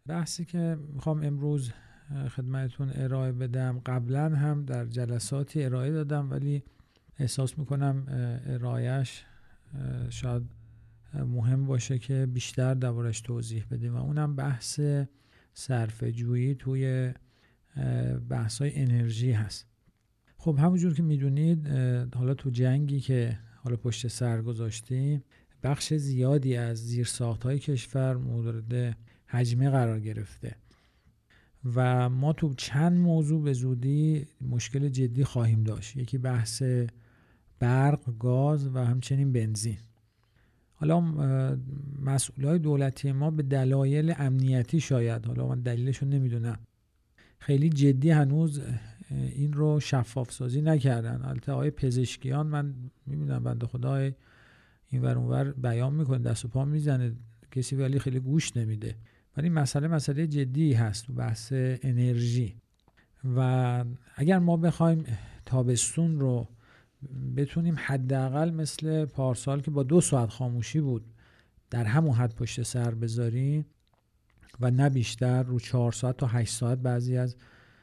بحثی که میخوام امروز خدمتتون ارائه بدم قبلا هم در جلساتی ارائه دادم، ولی احساس میکنم ارائهش شاید مهم باشه که بیشتر دربارش توضیح بدیم و اونم بحث صرفه‌جویی توی بحث‌های انرژی هست. خب همونجور که میدونید حالا تو جنگی که حالا پشت سر گذاشتیم بخش زیادی از زیرساخت‌های کشور مورد هجمه قرار گرفته و ما تو چند موضوع به زودی مشکل جدی خواهیم داشت. یکی بحث برق، گاز و همچنین بنزین. حالا مسئولای دولتی ما به دلایل امنیتی شاید، حالا من دلیلشو نمیدونم، خیلی جدی هنوز این رو شفاف سازی نکردن. البته آقای پزشکیان من میبینم بنده خدا این ور اون ور بیان میکنه، دست و پا میزنه کسی، ولی خیلی گوش نمیده. ولی مسئله جدی هست تو بحث انرژی و اگر ما بخوایم تابستون رو بتونیم حداقل مثل پارسال که با 2 ساعت خاموشی بود در همون حد پشت سر بذاریم و نه بیشتر، رو 4 ساعت تا 8 ساعت بعضی از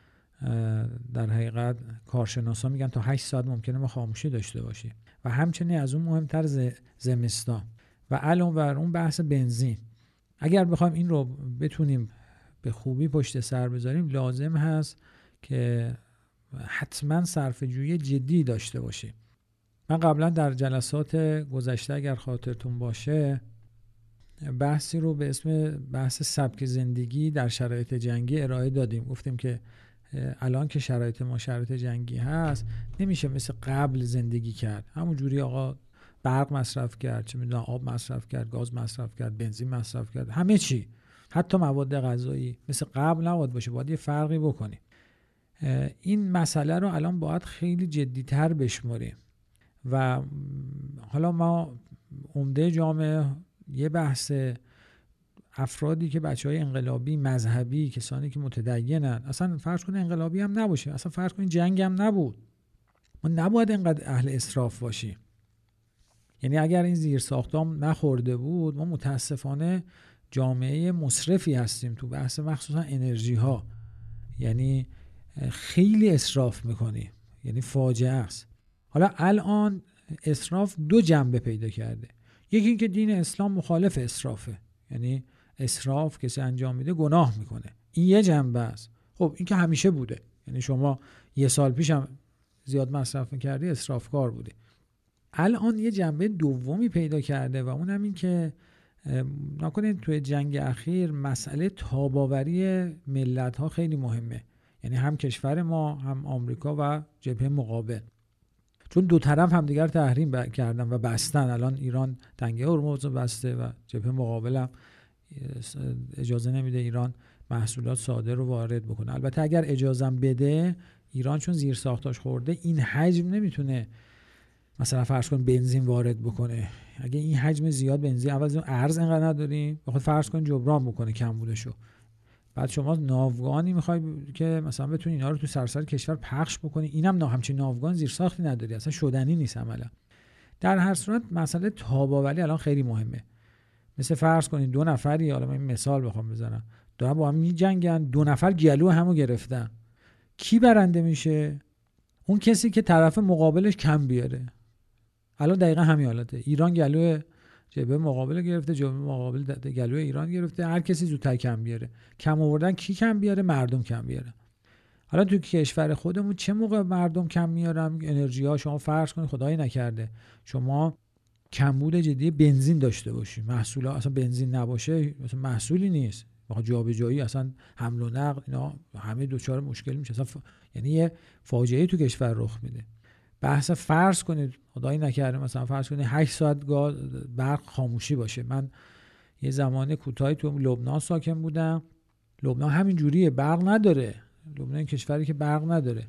در حقیقت کارشناسا میگن تا 8 ساعت ممکنه ما خاموشی داشته باشیم و همچنین از اون مهمتر زمستان. و علاوه بر اون بحث بنزین، اگر بخوایم این رو بتونیم به خوبی پشت سر بذاریم لازم هست که حتما صرفه‌جویی جدی داشته باشیم. من قبلا در جلسات گذشته اگر خاطرتون باشه بحثی رو به اسم بحث سبک زندگی در شرایط جنگی ارائه دادیم. گفتیم که الان که شرایط ما شرایط جنگی هست نمیشه مثل قبل زندگی کرد. همون جوری آقا برق مصرف کرد، چه میدونم آب مصرف کرد، گاز مصرف کرد، بنزین مصرف کرد، همه چی، حتی مواد غذایی مثل قبل نباید باشه، باید یه فرقی بکنیم. این مسئله رو الان باید خیلی جدی‌تر بشماریم و حالا ما عمده جامعه یه بحث افرادی که بچهای انقلابی، مذهبی، کسانی که متدینن، اصلا فرض کن انقلابی هم نباشه، اصلا فرض کن جنگ هم نبود، ما نباید اینقدر اهل اسراف باشیم. یعنی اگر این زیرساختام نخورده بود ما متاسفانه جامعه مصرفی هستیم تو بحث مخصوصا انرژی ها. یعنی خیلی اسراف میکنیم، یعنی فاجعه است. حالا الان اسراف 2 جنبه پیدا کرده. یکی این که دین اسلام مخالف اسرافه، یعنی اسراف کسی انجام میده گناه میکنه، این یه جنبه است. خب این که همیشه بوده، یعنی شما 1 سال پیش هم زیاد مصرف میکردی اسرافکار بودی. الان یه جنبه دومی پیدا کرده و اونم این که نکنید توی جنگ اخیر مسئله تاباوری ملت ها خیلی مهمه، یعنی هم کشور ما هم آمریکا و جبهه مقابل، چون 2 طرف هم دیگر تحریم کردن و بستن. الان ایران تنگه هرمز بسته و جبهه مقابل هم اجازه نمیده ایران محصولات صادر رو وارد بکنه. البته اگر اجازه بده ایران چون زیر ساختاش خورده این حجم نمیتونه مثلا فرض کن بنزین وارد بکنه. اگه این حجم زیاد بنزین اول ارز انقدر نداریم بخواد فرض کن جبران بکنه کم بودشو، بعد شما ناوگانی میخوای که مثلا بتونی اینا رو تو سراسر کشور پخش بکنی، اینم همچین ناوگان زیر ساختی نداری، اصلا شدنی نیست عملا. در هر صورت مسئله تاباوری الان خیلی مهمه. مثل فرض کنید 2 نفری، حالا من مثال بخوام بزنم، دارن با هم میجنگن، 2 نفر گلو همو گرفتن، کی برنده میشه؟ اون کسی که طرف مقابلش کم بیاره. الان دقیقا همین حالته. ایران گلو جبهه مقابل گرفته، جبهه مقابل گلو ایران گرفته، هر کسی زودتر کم بیاره. کم آوردن کی کم بیاره؟ مردم کم بیاره. حالا تو کشور خودمون چه موقع مردم کم میارن انرژی ها؟ شما فرض کنید خدایی نکرده شما کمبود جدی بنزین داشته باشی، محصول اصلا بنزین نباشه مثلا محصولی نیست، واقعا جابجایی اصلا حمل و نقل اینا همه دوچار مشکل میشه، اصلا یعنی یه فاجعه تو کشور رخ میده. بحث فرض کنید خدایی نکرده مثلا فرض کنید 8 ساعت گاز برق خاموشی باشه. من یه زمان کوتاهی تو لبنان ساکن بودم، لبنان همین جوریه، برق نداره. لبنان کشوری که برق نداره،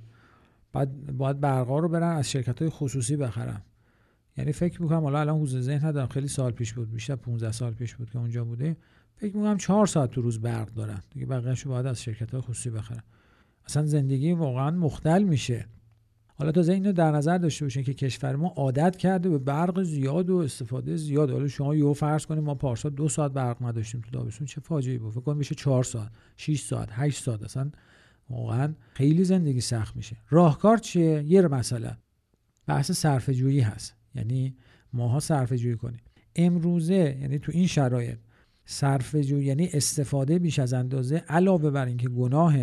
باید برقا رو برن از شرکت‌های خصوصی بخرن. یعنی فکر می‌کنم حالا الان حوزه ذهن ندارم، خیلی سال پیش بود، بیشتر 15 سال پیش بود که اونجا بوده، فکر می‌کنم 4 ساعت تو روز برق دارن دیگه، بقیه‌شو باید از شرکت‌های خصوصی بخرن. اصلا زندگی واقعا مختل میشه. حالا تازه اینو در نظر داشته باشین که کشور ما عادت کرده به برق زیاد و استفاده زیاد. حالا شما یهو فرض کنید ما پارسال 2 ساعت برق نداشتیم تو تابستون، چه فاجعه‌ای بود. فکر کنم بشه 4 ساعت، 6 ساعت، 8 ساعت. اصلا واقعا خیلی زندگی سخت میشه. راهکار چیه؟ یه مثلا بحث صرفه جویی هست. یعنی ماها صرفه جویی کنیم امروزه، یعنی تو این شرایط صرفه جویی یعنی استفاده بیش از اندازه، علاوه بر اینکه گناه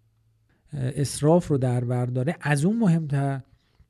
اسراف رو در بر داره، از اون مهمتر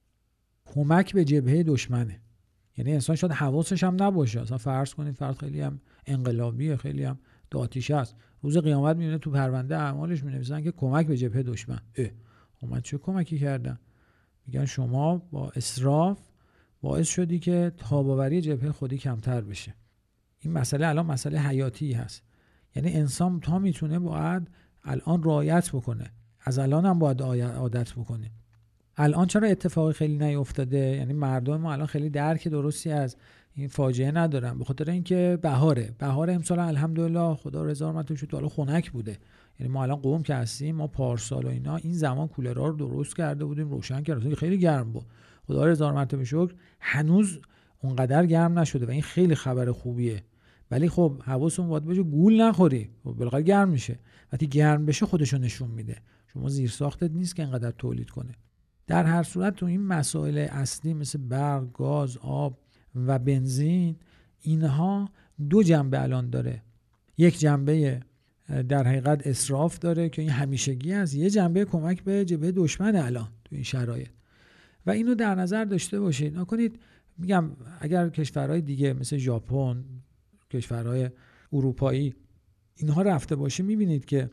کمک به جبهه دشمنه. یعنی انسان شاید حواسش هم نباشه، اصلا فرض کنید فرد خیلی هم انقلابیه، خیلی هم داتیشه است، روز قیامت میبینه تو پرونده اعمالش مینویسن که کمک به جبهه دشمن. من چه کمکی کردم؟ میگن شما با اسراف باعث شدی که تاباوری جبهه خودی کمتر بشه. این مسئله الان مسئله حیاتی هست. یعنی انسان تا میتونه باید الان رعایت بکنه، از الان هم باید عادت بکنه. الان چرا اتفاقی خیلی نیفتاده؟ یعنی مردم ما الان خیلی درک درستی از این فاجعه ندارن، به خاطر اینکه بهار امسال الحمدلله خدا رضا رحمتش شد حالا خنک بوده. یعنی ما الان قوم که هستیم، ما پارسال و اینا این زمان کولرها رو درست کرده بودیم، روشن کردیم، خیلی گرم بود، خدا رضا رحمتش شکر هنوز اونقدر گرم نشده و این خیلی خبر خوبیه. ولی خب حواسمون باید باشه گول نخوری، بالاخره گرم میشه. وقتی گرم بشه خودشو نشون میده. شما زیر ساختت نیست که اینقدر تولید کنه. در هر صورت تو این مسائل اصلی مثل برق، گاز، آب و بنزین، اینها دو جنبه الان داره. یک جنبه در حقیقت اسراف داره که این همیشگی است، یه جنبه کمک به جبهه دشمن الان تو این شرایط. و اینو در نظر داشته باشید. نکنید میگم اگر کشورهای دیگه مثل ژاپن، کشورهای اروپایی اینها رفته باشه، میبینید که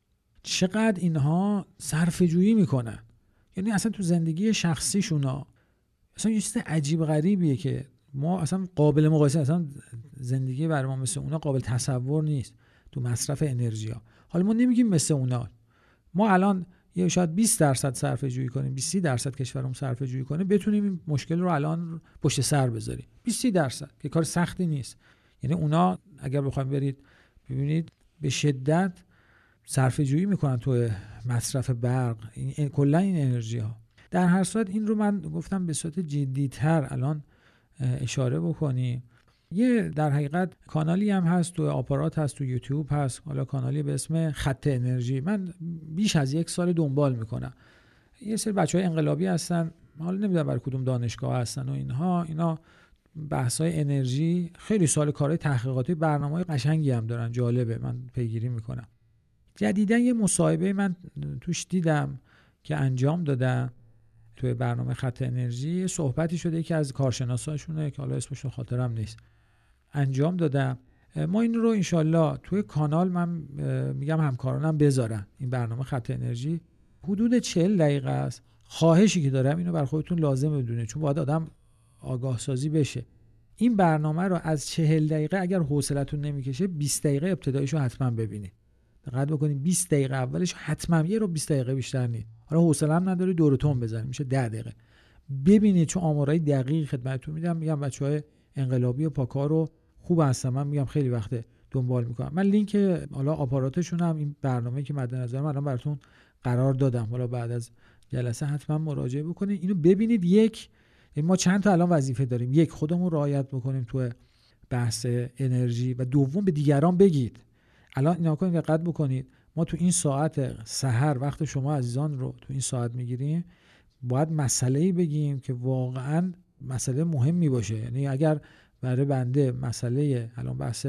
چقدر اینها صرفه جویی میکنن. یعنی اصلا تو زندگی شخصیشونا اصلا یه چیز عجیب غریبیه که ما اصلا قابل مقایسه، اصلا زندگی برای ما مثل اونا قابل تصور نیست تو مصرف انرژی ها. حالا ما نمیگیم مثل اونا، ما الان یه شاید 20% صرفه جویی کنیم، 20% کشورمون صرفه جویی کنه، بتونیم این مشکل رو الان پشت سر بذاریم. 20% که کار سختی نیست. یعنی اونا اگر بخوایم برید ببینید به شدت صرفه جویی میکنن تو مصرف برق، کلا این انرژی ها. در هر صورت این رو من گفتم به صورت جدی‌تر الان اشاره بکنیم. یه در حقیقت کانالی هم هست تو آپارات، هست تو یوتیوب هست، حالا کانالی به اسم خط انرژی. من بیش از 1 سال دنبال میکنم. یه سری بچهای انقلابی هستن، حالا نمیدونم برای کدوم دانشگاه هستن و اینا بحث‌های انرژی خیلی سال کارهای تحقیقاتی، برنامه‌های قشنگی هم دارن، جالبه، من پیگیری میکنم. جدیداً یه مصاحبه من توش دیدم که انجام دادن توی برنامه خط انرژی، صحبتی شده که از کارشناساشونه که حالا اسمش رو خاطرم نیست، انجام دادم. ما این رو انشالله توی کانال من میگم همکارانم بذارن. این برنامه خط انرژی حدود 40 دقیقه است. خواهشی که دارم اینو بر خودتون لازم بدونید، چون باید آدم آگاه سازی بشه. این برنامه رو از 40 دقیقه اگر حوصلتون نمیکشه 20 دقیقه ابتداییشو حتما ببینید. دقت بکنید 20 دقیقه اولش حتما، یه رو 20 دقیقه بیشتر نیست. حالا حوصله هم نداری دورتون بزنید میشه 10 دقیقه. ببینید چون آمارای دقیق خدمتتون میدم. میگم بچهای انقلابی و پاکار رو خوب هستن، من میگم خیلی وقت دنبال میکنم. من لینک حالا آپاراتشون هم این برنامه که مد نظرم الان براتون قرار دادم، حالا بعد از جلسه حتما مراجعه بکنید، اینو ببینید. یک، ما چند تا الان وظیفه داریم. یک، خودمون رعایت بکنیم تو بحث انرژی، و دوم به دیگران بگید. الان اینا کنید، دقت بکنید، ما تو این ساعت سحر وقت شما عزیزان رو تو این ساعت میگیریم، باید مسئله‌ای بگیم که واقعا مسئله مهمی باشه. یعنی اگر برای بنده مسئله الان بحث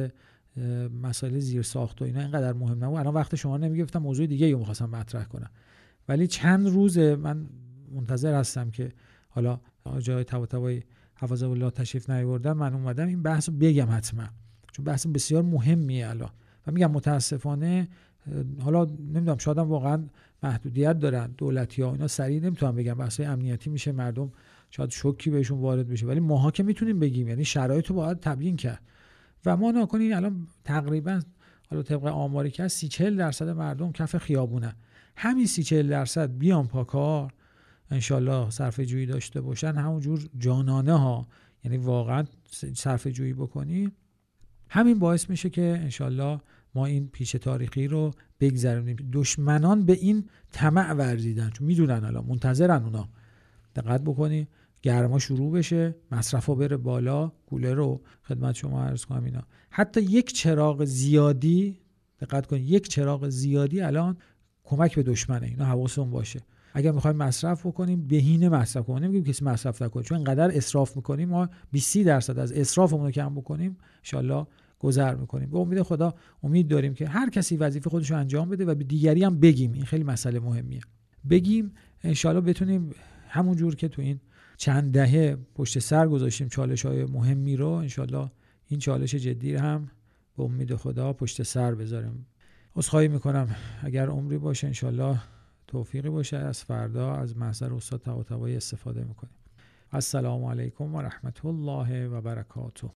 مسائل زیر ساخت و اینا اینقدر مهم نبود، الان وقت شما نمیگفتم، موضوع دیگه رو می‌خواستم مطرح کنم. ولی چند روزه من منتظر هستم که حالا آقای طباطبایی حفظه الله تشریف نیاوردن، من اومدم این بحث رو بگم حتما، چون بحث بسیار مهمیه الان. و میگم متاسفانه حالا نمیدونم، شاید هم واقعا محدودیت دارن دولتی‌ها، اینا سریع نمیتونن بگم، بحث‌های امنیتی میشه، مردم شاید شوکی بهشون وارد بشه، ولی ماها که میتونیم بگیم. یعنی شرایط رو باید تبیین کرد. و ما نکنین الان تقریبا حالا طبق آماری که 30-40% مردم کف خیابونه. همین 30-40% بیان پاکار انشالله صرفه جویی داشته باشن، همونجور جانانه ها، یعنی واقعا صرفه جویی بکنیم، همین باعث میشه که انشالله ما این پیش تاریخی رو بگذرونیم. دشمنان به این طمع ورزیدن، چون میدونن الان منتظرن اونا. دقت بکنی گرما شروع بشه، مصرفا بره بالا، کولر رو خدمت شما عرض کنم اینا. حتی یک چراغ زیادی، دقت کنید، یک چراغ زیادی الان کمک به دشمنه. اینا حواستون باشه. اگر میخوایم مصرف بکنیم بهینه مصرف کنیم، نمیگیم کسی مصرف نکنه، چون اینقدر اسراف میکنیم ما 20% از اسرافمون رو کم بکنیم ان شاءالله گذر میکنیم. به امید خدا امید داریم که هر کسی وظیفه خودش رو انجام بده و به دیگری هم بگیم. این خیلی مسئله مهمیه، بگیم ان شاءالله بتونیم همون جور که تو این چند دهه پشت سر گذاشتیم چالش‌های مهمی رو، ان شاءالله این چالش جدی هم به امید خدا پشت سر بذاریم. عذرخواهی میکنم اگر عمری باشه، ان شاءالله توفیقی باشه، از فردا از محضر استاد طباطبایی استفاده میکنیم. السلام علیکم و رحمت الله و برکاته.